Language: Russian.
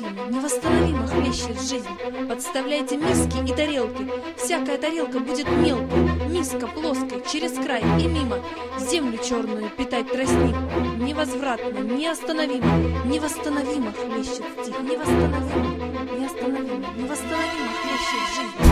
невосстановимо хлещет жизнь. Подставляйте миски и тарелки, всякая тарелка будет мелкой, миска плоской, через край и мимо. Землю черную питать тростник, невозвратно, неостановимо, невосстановимо хлещет стих, невосстановимо, неостановимо, невосстановимо хлещет жизнь.